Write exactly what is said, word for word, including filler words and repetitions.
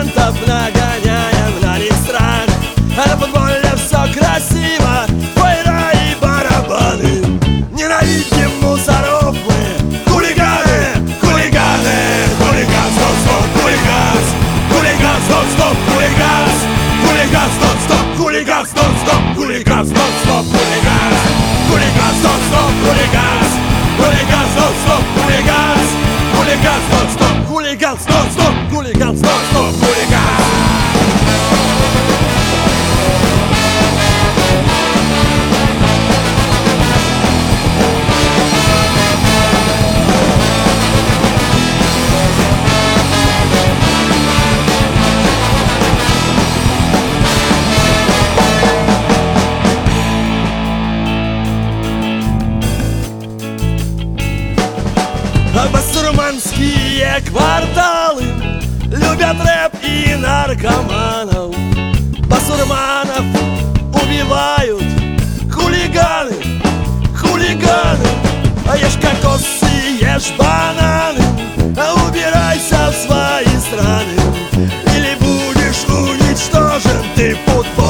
музыкантов нагоняем на них страх. А на футболе все красиво, фойра и барабаны. Ненавидим мусоров мы, хулиганы, хулиганы. Хулиган, стоп, стоп, хулиган. Хулиган, стоп, стоп, хулиган. Хулиган, стоп, стоп, хулиган, стоп, стоп, хулиган, стоп, стоп, хулиган. Хулиган, стоп, стоп, хулиган. Хулиган, стоп, стоп, хулиган. Хулиган, стоп, стоп, хулиган, стоп, стоп, хулиган, стоп, стоп, хулиган. Басурманские кварталы любят рэп и наркоманов. Басурманов убивают хулиганы, хулиганы. А ешь кокосы, ешь бананы, а убирайся в свои страны, или будешь уничтожен ты, футбол.